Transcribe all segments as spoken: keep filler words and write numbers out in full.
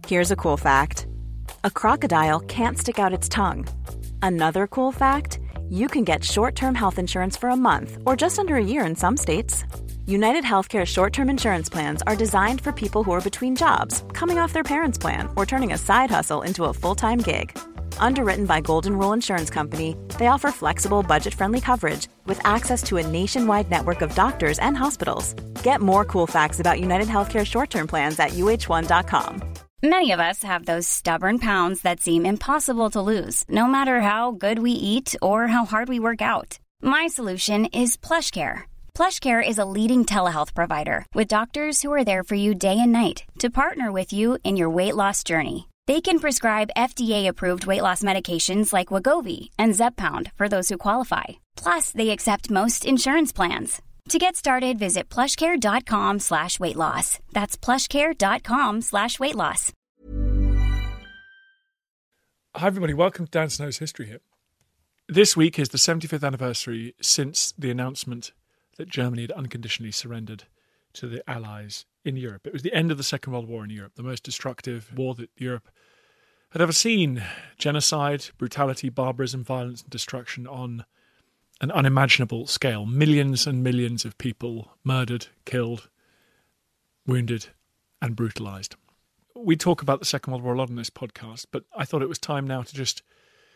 Here's a cool fact. A crocodile can't stick out its tongue. Another cool fact, you can get short-term health insurance for a month or just under a year in some states. United Healthcare short-term insurance plans are designed for people who are between jobs, coming off their parents' plan, or turning a side hustle into a full-time gig. Underwritten by Golden Rule Insurance Company, they offer flexible, budget-friendly coverage with access to a nationwide network of doctors and hospitals. Get more cool facts about United Healthcare short-term plans at U H one dot com. Many of us have those stubborn pounds that seem impossible to lose, no matter how good we eat or how hard we work out. My solution is PlushCare. PlushCare is a leading telehealth provider with doctors who are there for you day and night to partner with you in your weight loss journey. They can prescribe F D A-approved weight loss medications like Wegovy and Zepbound for those who qualify. Plus, they accept most insurance plans. To get started, visit plushcare.com slash weight loss. That's plushcare.com slash weight loss. Hi, everybody. Welcome to Dan Snow's History Hit. This week is the seventy-fifth anniversary since the announcement that Germany had unconditionally surrendered to the Allies in Europe. It was the end of the Second World War in Europe, the most destructive war that Europe had ever seen. Genocide, brutality, barbarism, violence and destruction on an unimaginable scale. Millions and millions of people murdered, killed, wounded and brutalised. We talk about the Second World War a lot on this podcast, but I thought it was time now to just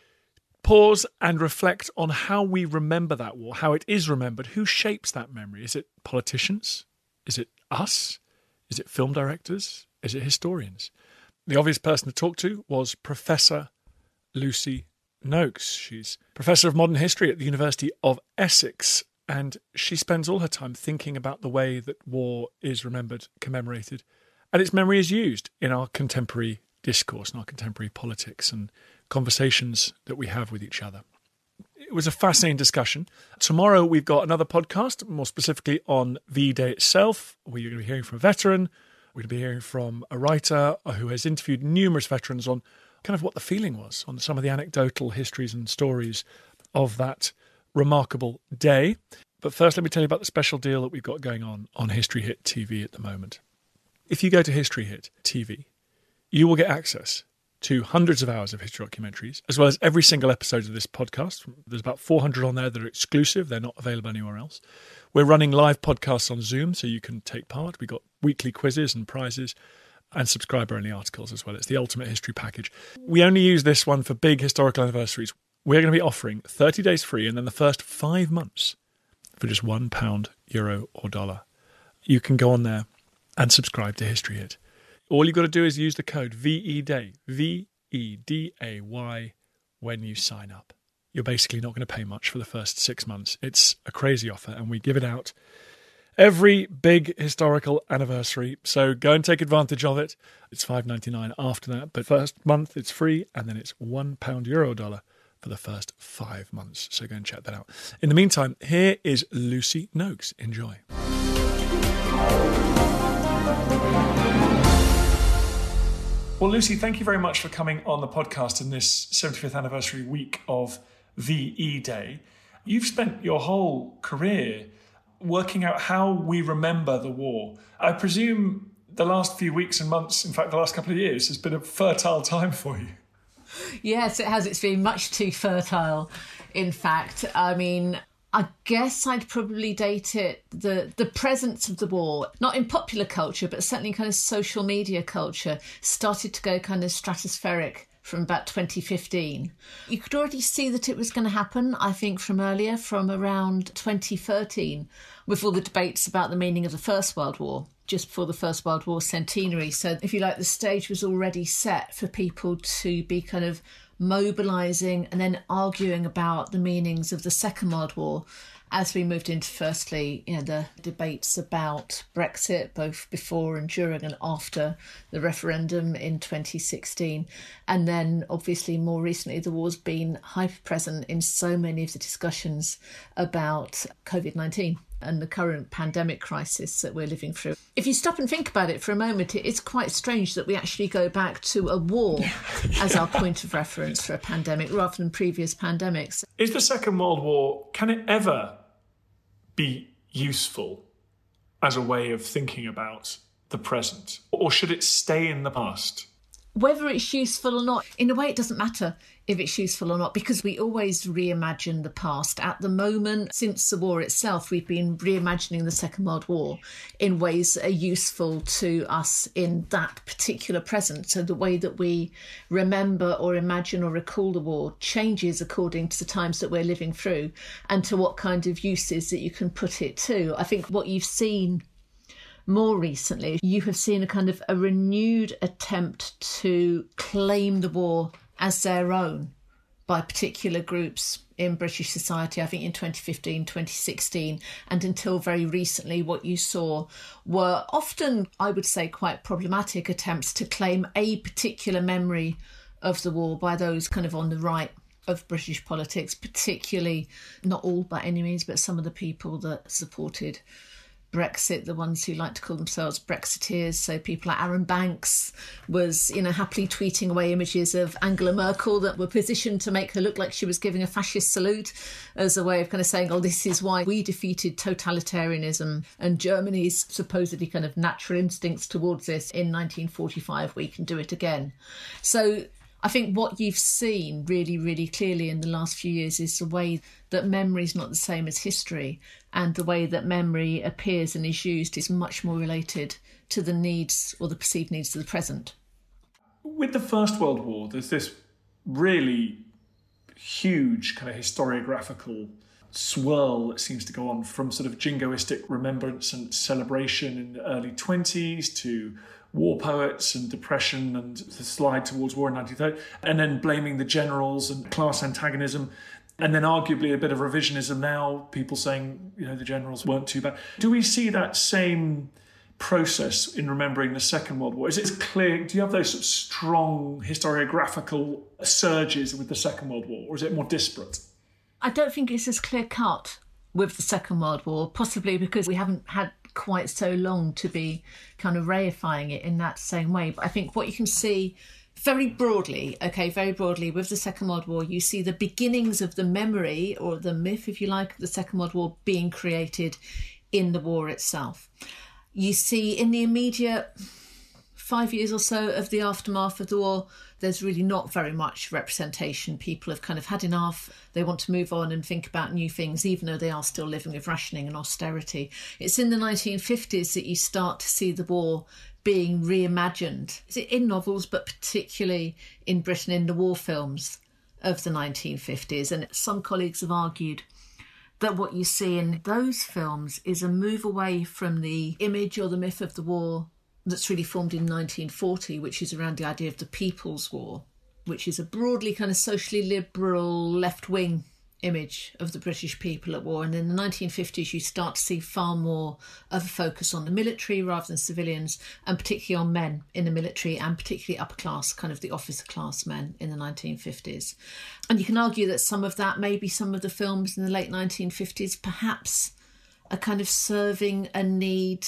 pause and reflect on how we remember that war, how it is remembered. Who shapes that memory? Is it politicians? Is it us? Is it film directors? Is it historians? The obvious person to talk to was Professor Lucy Noakes. She's Professor of Modern History at the University of Essex, and she spends all her time thinking about the way that war is remembered, commemorated, and its memory is used in our contemporary discourse, in our contemporary politics and conversations that we have with each other. It was a fascinating discussion. Tomorrow we've got another podcast, more specifically on V-Day itself, where you're going to be hearing from a veteran. We're going to be hearing from a writer who has interviewed numerous veterans on kind of what the feeling was, on some of the anecdotal histories and stories of that remarkable day. But first, let me tell you about the special deal that we've got going on on History Hit T V at the moment. If you go to History Hit T V, you will get access to hundreds of hours of history documentaries, as well as every single episode of this podcast. There's about four hundred on there that are exclusive. They're not available anywhere else. We're running live podcasts on Zoom, so you can take part. We've got weekly quizzes and prizes and subscriber-only articles as well. It's the ultimate history package. We only use this one for big historical anniversaries. We're going to be offering thirty days free and then the first five months for just one pound, euro or dollar. You can go on there and subscribe to History Hit. All you've got to do is use the code V E D A Y, V E D A Y, when you sign up. You're basically not going to pay much for the first six months. It's a crazy offer, and we give it out every big historical anniversary. So go and take advantage of it. It's five dollars and ninety-nine cents after that, but first month it's free, and then it's one pound, euro, or dollar for the first five months. So go and check that out. In the meantime, here is Lucy Noakes. Enjoy. Well, Lucy, thank you very much for coming on the podcast in this seventy-fifth anniversary week of V E Day. You've spent your whole career working out how we remember the war. I presume the last few weeks and months, in fact, the last couple of years, has been a fertile time for you. Yes, it has. It's been much too fertile, in fact. I mean, I guess I'd probably date it, the, the presence of the war, not in popular culture, but certainly kind of social media culture, started to go kind of stratospheric from about twenty fifteen. You could already see that it was going to happen, I think, from earlier, from around twenty thirteen, with all the debates about the meaning of the First World War, just before the First World War centenary. So, if you like, the stage was already set for people to be kind of mobilising and then arguing about the meanings of the Second World War as we moved into, firstly, you know, the debates about Brexit, both before and during and after the referendum in twenty sixteen. And then, obviously, more recently, the war's been hyper-present in so many of the discussions about covid nineteen and the current pandemic crisis that we're living through. If you stop and think about it for a moment, it's quite strange that we actually go back to a war yeah. as our point of reference for a pandemic rather than previous pandemics. Is the Second World War, can it ever be useful as a way of thinking about the present? Or should it stay in the past? Whether it's useful or not, in a way it doesn't matter if it's useful or not, because we always reimagine the past. At the moment, since the war itself, we've been reimagining the Second World War in ways that are useful to us in that particular present. So the way that we remember or imagine or recall the war changes according to the times that we're living through and to what kind of uses that you can put it to. I think what you've seen more recently, you have seen a kind of a renewed attempt to claim the war as their own by particular groups in British society. I think in twenty fifteen, twenty sixteen, and until very recently, what you saw were often, I would say, quite problematic attempts to claim a particular memory of the war by those kind of on the right of British politics, particularly, not all by any means, but some of the people that supported Brexit, the ones who like to call themselves Brexiteers. So people like Aaron Banks was, you know, happily tweeting away images of Angela Merkel that were positioned to make her look like she was giving a fascist salute as a way of kind of saying, oh, this is why we defeated totalitarianism and Germany's supposedly kind of natural instincts towards this in nineteen forty-five. We can do it again. So I think what you've seen really, really clearly in the last few years is the way that memory is not the same as history, and the way that memory appears and is used is much more related to the needs or the perceived needs of the present. With the First World War, there's this really huge kind of historiographical swirl that seems to go on from sort of jingoistic remembrance and celebration in the early twenties to war poets and depression and the slide towards war in nineteen thirty, and then blaming the generals and class antagonism, and then arguably a bit of revisionism now, people saying, you know, the generals weren't too bad. Do we see that same process in remembering the Second World War? Is it clear, do you have those sort of strong historiographical surges with the Second World War, or is it more disparate? I don't think it's as clear-cut with the Second World War, possibly because we haven't had quite so long to be kind of reifying it in that same way. But I think what you can see very broadly, okay, very broadly with the Second World War, you see the beginnings of the memory or the myth, if you like, of the Second World War being created in the war itself. You see in the immediate five years or so of the aftermath of the war, there's really not very much representation. People have kind of had enough. They want to move on and think about new things, even though they are still living with rationing and austerity. It's in the nineteen fifties that you start to see the war being reimagined. Is it in novels, but particularly in Britain in the war films of the nineteen fifties. And some colleagues have argued that what you see in those films is a move away from the image or the myth of the war that's really formed in nineteen forty, which is around the idea of the People's War, which is a broadly kind of socially liberal left-wing image of the British people at war. And in the nineteen fifties, you start to see far more of a focus on the military rather than civilians, and particularly on men in the military, and particularly upper class, kind of the officer class men in the nineteen fifties. And you can argue that some of that, maybe some of the films in the late nineteen fifties, perhaps are kind of serving a need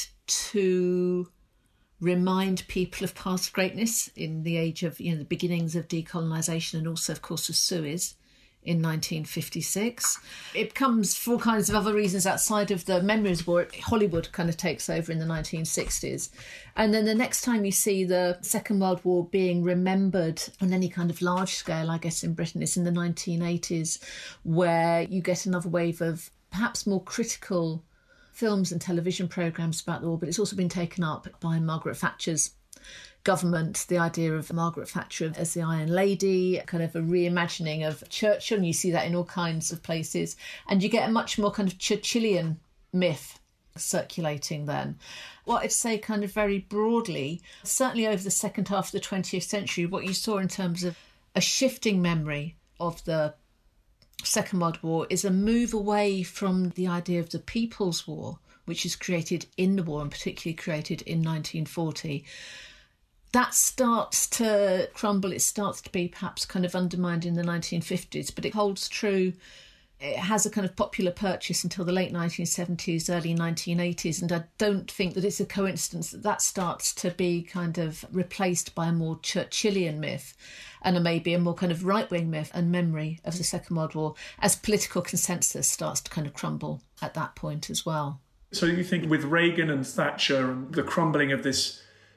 to remind people of past greatness in the age of, you know, the beginnings of decolonisation, and also, of course, of Suez in nineteen fifty-six. It comes for all kinds of other reasons outside of the memories war. Hollywood kind of takes over in the nineteen sixties. And then the next time you see the Second World War being remembered on any kind of large scale, I guess, in Britain, is in the nineteen eighties, where you get another wave of perhaps more critical films and television programmes about the war, but it's also been taken up by Margaret Thatcher's government, the idea of Margaret Thatcher as the Iron Lady, kind of a reimagining of Churchill, and you see that in all kinds of places. And you get a much more kind of Churchillian myth circulating then. What I'd say kind of very broadly, certainly over the second half of the twentieth century, what you saw in terms of a shifting memory of the Second World War is a move away from the idea of the People's War, which is created in the war and particularly created in nineteen forty. That starts to crumble. It starts to be perhaps kind of undermined in the nineteen fifties, but it holds true. It has a kind of popular purchase until the late nineteen seventies, early nineteen eighties, and I don't think that it's a coincidence that that starts to be kind of replaced by a more Churchillian myth and a maybe a more kind of right-wing myth and memory of the Second World War as political consensus starts to kind of crumble at that point as well. So you think with Reagan and Thatcher and the crumbling of this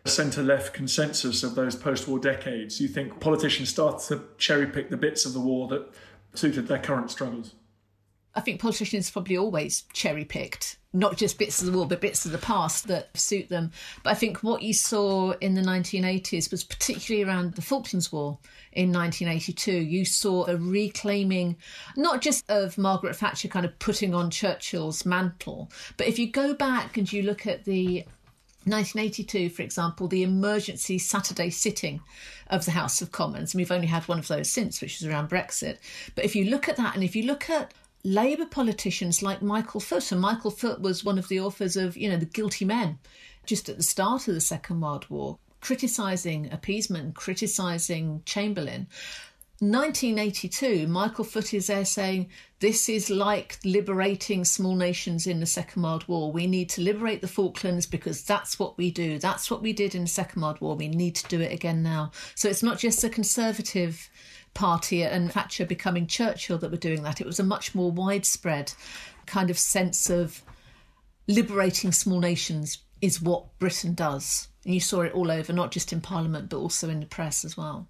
centre-left consensus of those post-war decades? You think politicians start to cherry-pick the bits of the war that suited their current struggles? I think politicians probably always cherry-picked, not just bits of the war, but bits of the past that suit them. But I think what you saw in the nineteen eighties was particularly around the Falklands War in nineteen eighty-two. You saw a reclaiming, not just of Margaret Thatcher kind of putting on Churchill's mantle, but if you go back and you look at the nineteen eighty-two, for example, the emergency Saturday sitting of the House of Commons, and we've only had one of those since, which is around Brexit. But if you look at that, and if you look at Labour politicians like Michael Foot, and Michael Foot was one of the authors of, you know, The Guilty Men, just at the start of the Second World War, criticising appeasement, criticising Chamberlain. nineteen eighty-two, Michael Foot is there saying, this is like liberating small nations in the Second World War. We need to liberate the Falklands because that's what we do. That's what we did in the Second World War. We need to do it again now. So it's not just the Conservative Party and Thatcher becoming Churchill that were doing that. It was a much more widespread kind of sense of liberating small nations is what Britain does. And you saw it all over, not just in Parliament, but also in the press as well.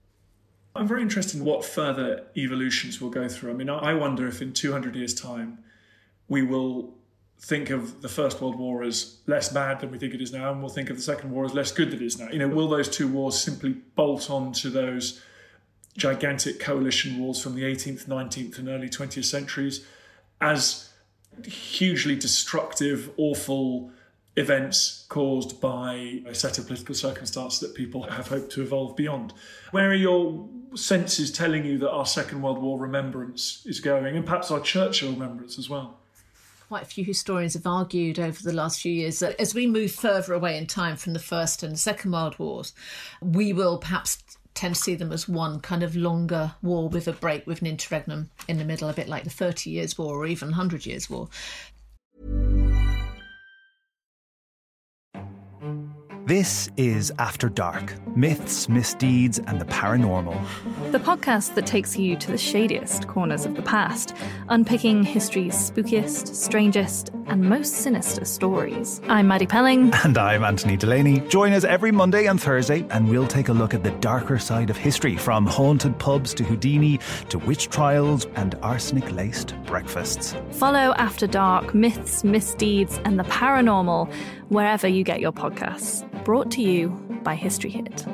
I'm very interested in what further evolutions we'll go through. I mean, I wonder if in two hundred years' time we will think of the First World War as less bad than we think it is now, and we'll think of the Second War as less good than it is now. You know, will those two wars simply bolt on to those gigantic coalition wars from the eighteenth, nineteenth and early twentieth centuries as hugely destructive, awful events caused by a set of political circumstances that people have hoped to evolve beyond? Where are your senses telling you that our Second World War remembrance is going, and perhaps our Churchill remembrance as well? Quite a few historians have argued over the last few years that as we move further away in time from the First and the Second World Wars, we will perhaps tend to see them as one kind of longer war with a break, with an interregnum in the middle, a bit like the Thirty Years' War or even Hundred Years' War. This is After Dark, myths, misdeeds and the paranormal. The podcast that takes you to the shadiest corners of the past, unpicking history's spookiest, strangest and most sinister stories. I'm Maddie Pelling. And I'm Anthony Delaney. Join us every Monday and Thursday and we'll take a look at the darker side of history, from haunted pubs to Houdini to witch trials and arsenic-laced breakfasts. Follow After Dark, myths, misdeeds and the paranormal wherever you get your podcasts. Brought to you by History Hit.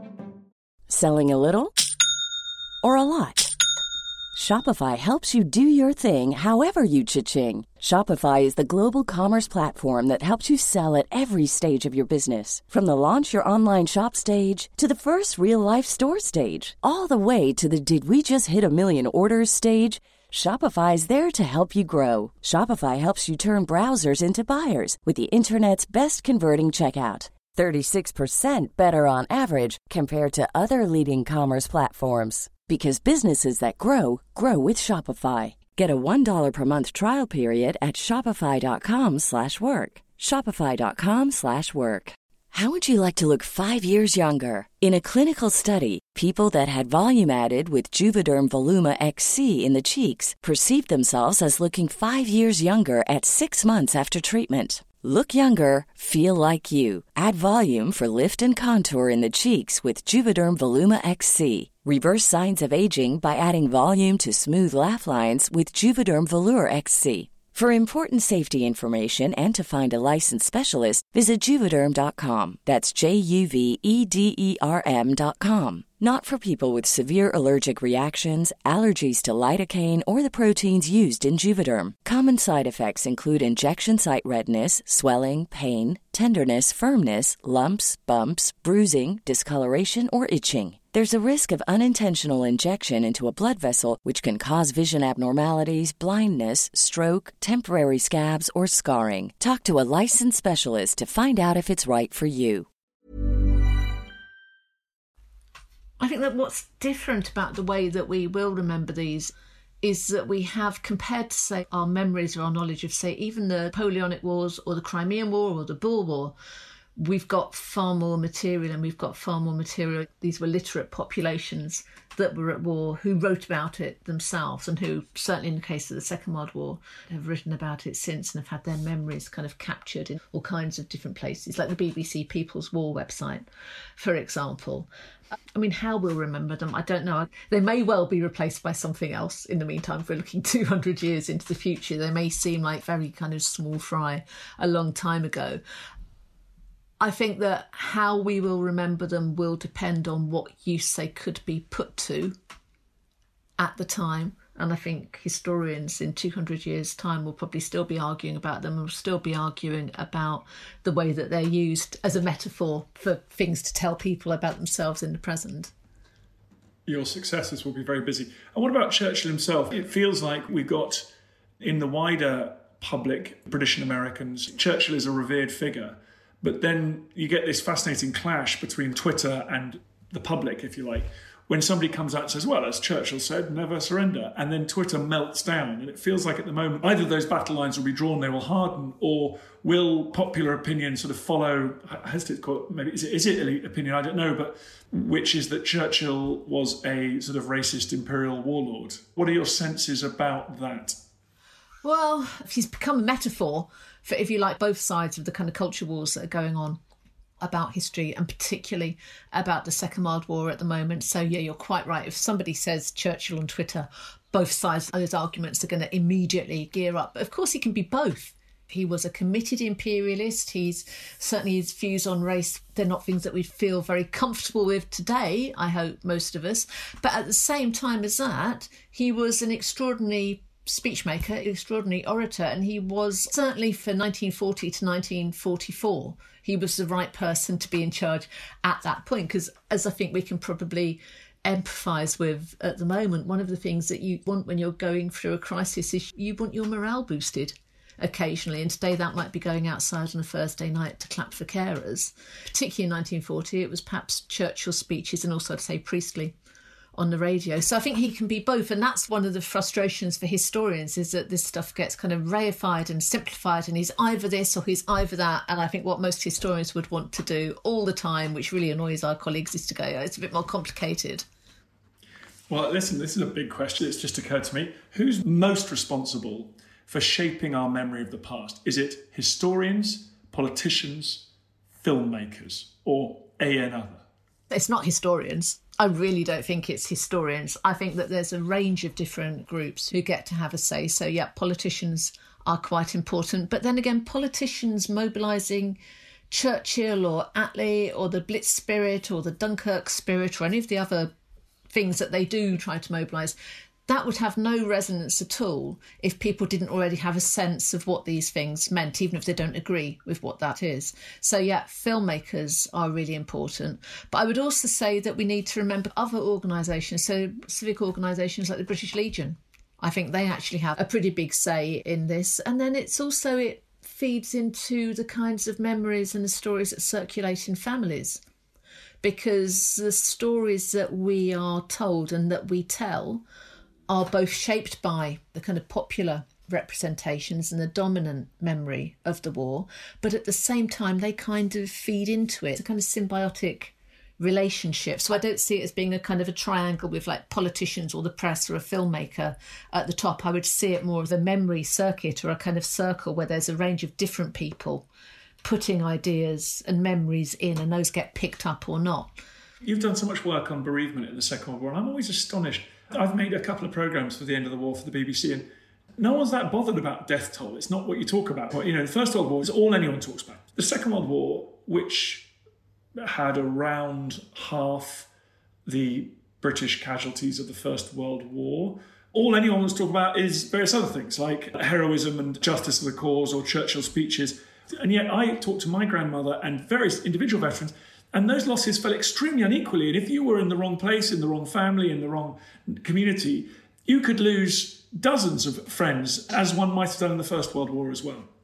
Selling a little or a lot? Shopify helps you do your thing however you cha-ching. Shopify is the global commerce platform that helps you sell at every stage of your business. From the launch your online shop stage to the first real-life store stage, all the way to the did we just hit a million orders stage. Shopify is there to help you grow. Shopify helps you turn browsers into buyers with the internet's best converting checkout. thirty-six percent better on average compared to other leading commerce platforms. Because businesses that grow, grow with Shopify. Get a one dollar per month trial period at shopify.com slash work. Shopify.com slash work. How would you like to look five years younger? In a clinical study, people that had volume added with Juvederm Voluma X C in the cheeks perceived themselves as looking five years younger at six months after treatment. Look younger, feel like you. Add volume for lift and contour in the cheeks with Juvederm Voluma X C. Reverse signs of aging by adding volume to smooth laugh lines with Juvederm Volure X C. For important safety information and to find a licensed specialist, visit Juvederm dot com. That's J U V E D E R M dot com. Not for people with severe allergic reactions, allergies to lidocaine, or the proteins used in Juvederm. Common side effects include injection site redness, swelling, pain, tenderness, firmness, lumps, bumps, bruising, discoloration, or itching. There's a risk of unintentional injection into a blood vessel, which can cause vision abnormalities, blindness, stroke, temporary scabs, or scarring. Talk to a licensed specialist to find out if it's right for you. I think that what's different about the way that we will remember these is that we have, compared to, say, our memories or our knowledge of, say, even the Napoleonic Wars or the Crimean War or the Boer War, we've got far more material, and we've got far more material. These were literate populations that were at war who wrote about it themselves, and who, certainly in the case of the Second World War, have written about it since and have had their memories kind of captured in all kinds of different places, like the B B C People's War website, for example. I mean, how we'll remember them, I don't know. They may well be replaced by something else in the meantime. If we're looking two hundred years into the future, they may seem like very kind of small fry a long time ago. I think that how we will remember them will depend on what use they could be put to at the time. And I think historians in two hundred years' time will probably still be arguing about them, and will still be arguing about the way that they're used as a metaphor for things to tell people about themselves in the present. Your successors will be very busy. And what about Churchill himself? It feels like we've got, in the wider public, British and Americans, Churchill is a revered figure. But then you get this fascinating clash between Twitter and the public, if you like, when somebody comes out and says, well, as Churchill said, never surrender. And then Twitter melts down. And it feels like at the moment, either those battle lines will be drawn, they will harden, or will popular opinion sort of follow, I hesitate to call it, maybe, is it, is it elite opinion? I don't know, but which is that Churchill was a sort of racist imperial warlord. What are your senses about that? Well, he's become a metaphor for, if you like, both sides of the kind of culture wars that are going on about history, and particularly about the Second World War at the moment. So, yeah, you're quite right. If somebody says Churchill on Twitter, both sides of those arguments are going to immediately gear up. But of course, he can be both. He was a committed imperialist. He's certainly, his views on race, they're not things that we feel very comfortable with today, I hope, most of us. But at the same time as that, he was an extraordinary speechmaker, extraordinary orator, and he was, certainly for nineteen forty to nineteen forty-four, he was the right person to be in charge at that point, because, as I think we can probably empathise with at the moment, one of the things that you want when you're going through a crisis is you want your morale boosted occasionally, and today that might be going outside on a Thursday night to clap for carers. Particularly in nineteen forty, it was perhaps Churchill's speeches and also, I'd say, Priestley on the radio. So I think he can be both, and that's one of the frustrations for historians, is that this stuff gets kind of reified and simplified, and he's either this or he's either that. And I think what most historians would want to do all the time, which really annoys our colleagues, is to go, it's a bit more complicated. Well, listen, this is a big question. It's just occurred to me. Who's most responsible for shaping our memory of the past? Is it historians, politicians, filmmakers, or a another? It's not historians. I really don't think it's historians. I think that there's a range of different groups who get to have a say. So, yeah, politicians are quite important. But then again, politicians mobilising Churchill or Attlee or the Blitz spirit or the Dunkirk spirit or any of the other things that they do try to mobilise, that would have no resonance at all if people didn't already have a sense of what these things meant, even if they don't agree with what that is. So, yeah, filmmakers are really important. But I would also say that we need to remember other organisations, so civic organisations like the British Legion. I think they actually have a pretty big say in this. And then it's also, it feeds into the kinds of memories and the stories that circulate in families. Because the stories that we are told and that we tell are both shaped by the kind of popular representations and the dominant memory of the war, but at the same time they kind of feed into it. It's a kind of symbiotic relationship. So I don't see it as being a kind of a triangle with like politicians or the press or a filmmaker at the top. I would see it more as a memory circuit or a kind of circle where there's a range of different people putting ideas and memories in, and those get picked up or not. You've done so much work on bereavement in the Second World War, and I'm always astonished. I've made a couple of programmes for the end of the war for the B B C, and no one's that bothered about death toll. It's not what you talk about. You know, the First World War is all anyone talks about. The Second World War, which had around half the British casualties of the First World War, all anyone wants to talk about is various other things, like heroism and justice of the cause or Churchill's speeches. And yet I talked to my grandmother and various individual veterans, and those losses fell extremely unequally. And if you were in the wrong place, in the wrong family, in the wrong community, you could lose dozens of friends, as one might have done in the First World War as well.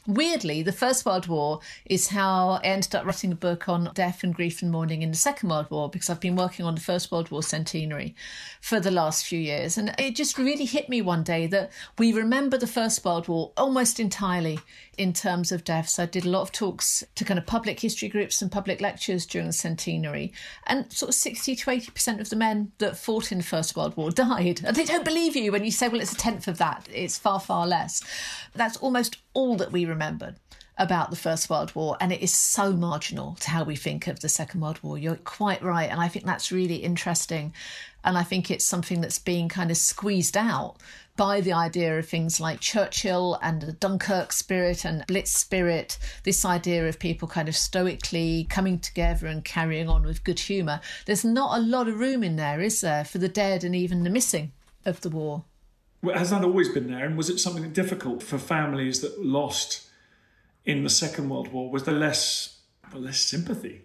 Weirdly, the First World War is how I ended up writing a book on death and grief and mourning in the Second World War, because I've been working on the First World War centenary for the last few years. And it just really hit me one day that we remember the First World War almost entirely in terms of deaths. I did a lot of talks to kind of public history groups and public lectures during the centenary. And sort of sixty to eighty percent of the men that fought in the First World War died. And they don't believe you when you say, well, it's a tenth of that. It's far, far less. That's almost all that we remembered about the First World War, and it is so marginal to how we think of the Second World War. You're quite right, and I think that's really interesting, and I think it's something that's being kind of squeezed out by the idea of things like Churchill and the Dunkirk spirit and Blitz spirit, this idea of people kind of stoically coming together and carrying on with good humour. There's not a lot of room in there, is there, for the dead and even the missing of the war? Well, has that always been there? And was it something difficult for families that lost in the Second World War? Was there less, well, less sympathy?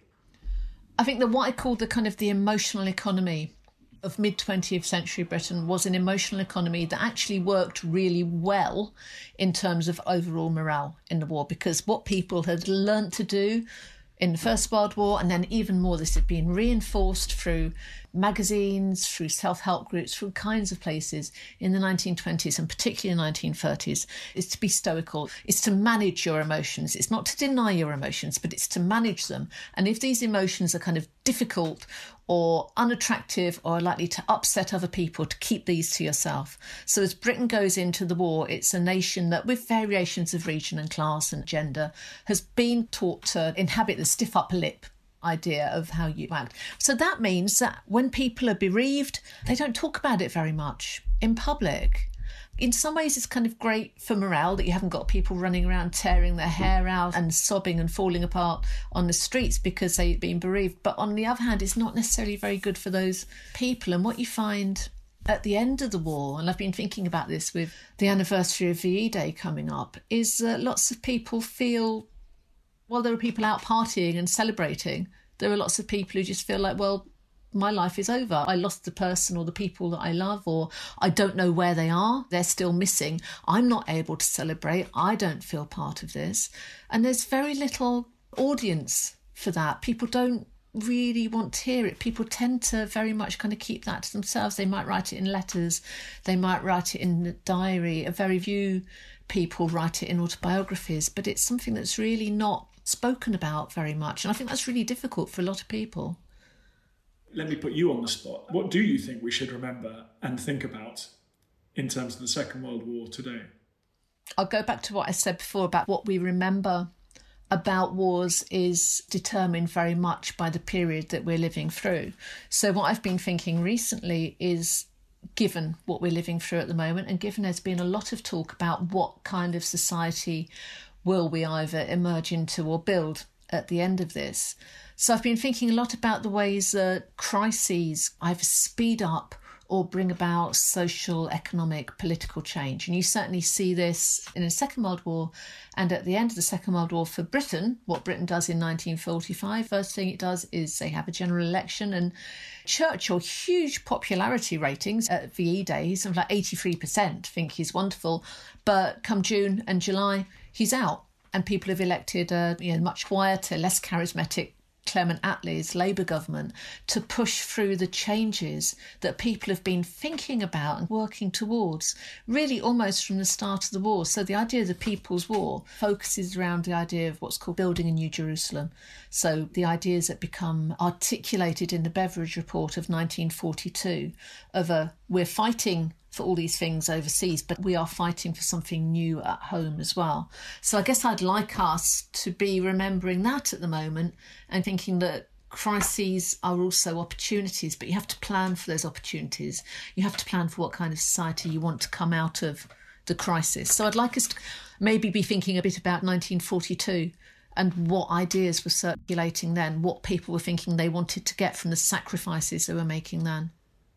I think that what I call the kind of the emotional economy of mid-twentieth century Britain was an emotional economy that actually worked really well in terms of overall morale in the war, because what people had learnt to do in the First World War, and then even more, this had been reinforced through magazines, through self-help groups, through kinds of places in the nineteen twenties and particularly the nineteen thirties, is to be stoical. It's to manage your emotions. It's not to deny your emotions, but it's to manage them. And if these emotions are kind of difficult or unattractive or are likely to upset other people, to keep these to yourself. So as Britain goes into the war, it's a nation that, with variations of region and class and gender, has been taught to inhabit the stiff upper lip idea of how you act. So that means that when people are bereaved, they don't talk about it very much in public. In some ways, it's kind of great for morale that you haven't got people running around tearing their hair out and sobbing and falling apart on the streets because they've been bereaved. But on the other hand, it's not necessarily very good for those people. And what you find at the end of the war, and I've been thinking about this with the anniversary of V E Day coming up, is that lots of people feel, while there are people out partying and celebrating, there are lots of people who just feel like, well, my life is over. I lost the person or the people that I love, or I don't know where they are. They're still missing. I'm not able to celebrate. I don't feel part of this. And there's very little audience for that. People don't really want to hear it. People tend to very much kind of keep that to themselves. They might write it in letters. They might write it in a diary. A very few people write it in autobiographies, but it's something that's really not spoken about very much. And I think that's really difficult for a lot of people. Let me put you on the spot. What do you think we should remember and think about in terms of the Second World War today? I'll go back to what I said before about what we remember about wars is determined very much by the period that we're living through. So what I've been thinking recently is, given what we're living through at the moment, and given there's been a lot of talk about what kind of society will we either emerge into or build at the end of this. So I've been thinking a lot about the ways that crises either speed up or bring about social, economic, political change. And you certainly see this in the Second World War and at the end of the Second World War for Britain. What Britain does in nineteen forty-five, first thing it does is they have a general election, and Churchill, huge popularity ratings at V E Day, he's like eighty-three percent, think he's wonderful. But come June and July, he's out. And people have elected a you know, much quieter, less charismatic Clement Attlee's Labour government to push through the changes that people have been thinking about and working towards, really almost from the start of the war. So the idea of the People's War focuses around the idea of what's called building a new Jerusalem. So the ideas that become articulated in the Beveridge Report of nineteen forty-two of a, we're fighting for all these things overseas, but we are fighting for something new at home as well. So I guess I'd like us to be remembering that at the moment and thinking that crises are also opportunities, but you have to plan for those opportunities. You have to plan for what kind of society you want to come out of the crisis. So I'd like us to maybe be thinking a bit about nineteen forty-two and what ideas were circulating then, what people were thinking they wanted to get from the sacrifices they were making then.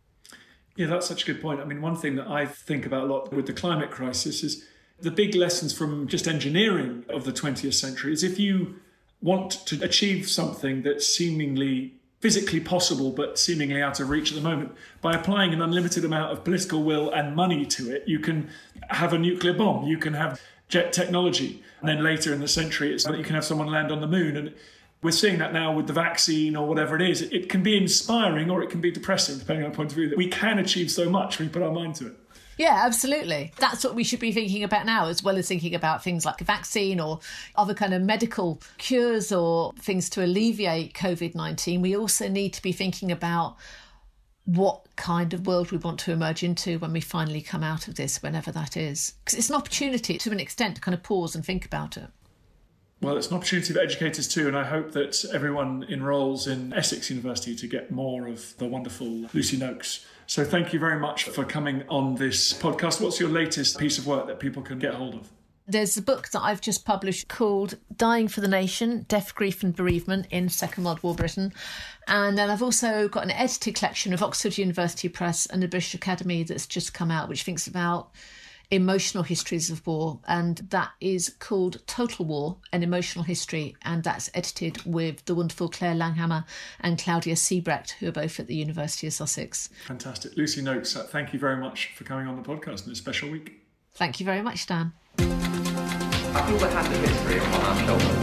Yeah, that's such a good point. I mean, one thing that I think about a lot with the climate crisis is the big lessons from just engineering of the twentieth century is if you want to achieve something that's seemingly physically possible but seemingly out of reach at the moment, by applying an unlimited amount of political will and money to it, you can have a nuclear bomb, you can have jet technology. And then later in the century, it's that you can have someone land on the moon. And we're seeing that now with the vaccine or whatever it is. It can be inspiring or it can be depressing, depending on the point of view, that we can achieve so much when we put our mind to it. Yeah, absolutely. That's what we should be thinking about now, as well as thinking about things like a vaccine or other kind of medical cures or things to alleviate covid nineteen. We also need to be thinking about what kind of world we want to emerge into when we finally come out of this, whenever that is. Because it's an opportunity to an extent to kind of pause and think about it. Well, it's an opportunity for educators too, and I hope that everyone enrolls in Essex University to get more of the wonderful Lucy Noakes. So thank you very much for coming on this podcast. What's your latest piece of work that people can get hold of? There's a book that I've just published called Dying for the Nation, Death, Grief and Bereavement in Second World War Britain. And then I've also got an edited collection of Oxford University Press and the British Academy that's just come out, which thinks about emotional histories of war, and that is called Total War, an Emotional History, and that's edited with the wonderful Claire Langhammer and Claudia Siebrecht, who are both at the University of Sussex. Fantastic. Lucy Noakes, thank you very much for coming on the podcast in this special week. Thank you very much, Dan. Have you ever had the history on our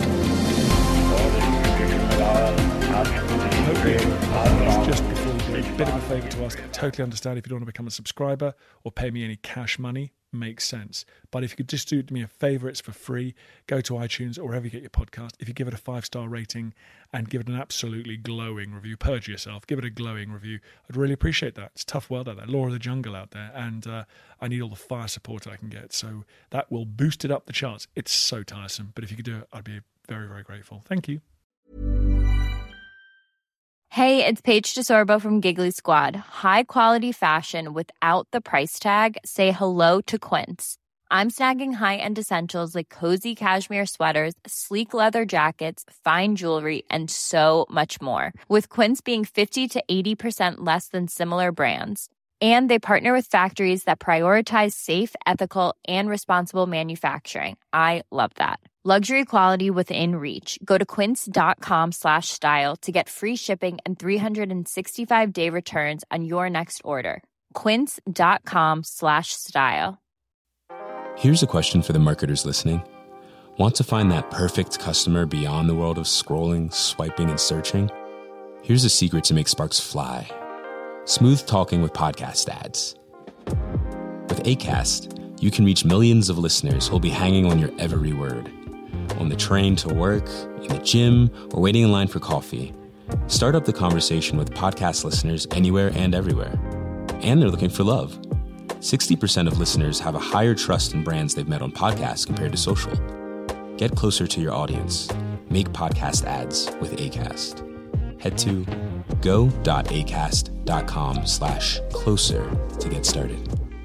shoulder? Just before we go, a bit of a favour to ask. I totally understand if you don't want to become a subscriber or pay me any cash money. Makes sense. But if you could just do me a favour, it's for free. Go to iTunes or wherever you get your podcast. If you give it a five-star rating and give it an absolutely glowing review, purge yourself, give it a glowing review, I'd really appreciate that. It's a tough world out there, law of the jungle out there, and uh, I need all the fire support I can get. So that will boost it up the charts. It's so tiresome. But if you could do it, I'd be very, very grateful. Thank you. Hey, it's Paige DeSorbo from Giggly Squad. High quality fashion without the price tag. Say hello to Quince. I'm snagging high-end essentials like cozy cashmere sweaters, sleek leather jackets, fine jewelry, and so much more. With Quince being fifty to eighty percent less than similar brands. And they partner with factories that prioritize safe, ethical, and responsible manufacturing. I love that. Luxury quality within reach. Go to quince.com slash style to get free shipping and three sixty-five day returns on your next order. Quince.com slash style. Here's a question for the marketers listening. Want to find that perfect customer beyond the world of scrolling, swiping, and searching? Here's a secret to make sparks fly. Smooth talking with podcast ads. With Acast, you can reach millions of listeners who'll be hanging on your every word. On the train to work, in the gym, or waiting in line for coffee. Start up the conversation with podcast listeners anywhere and everywhere. And they're looking for love. sixty percent of listeners have a higher trust in brands they've met on podcasts compared to social. Get closer to your audience. Make podcast ads with Acast. Head to go.acast.com slash closer to get started.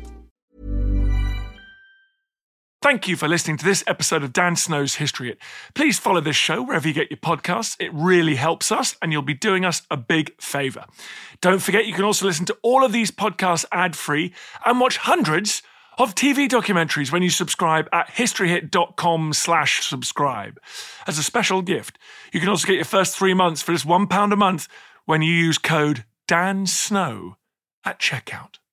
Thank you for listening to this episode of Dan Snow's History Hit. Please follow this show wherever you get your podcasts. It really helps us, and you'll be doing us a big favour. Don't forget, you can also listen to all of these podcasts ad-free and watch hundreds of T V documentaries when you subscribe at historyhit.com slash subscribe. As a special gift, you can also get your first three months for just one pound a month when you use code DANSNOW at checkout.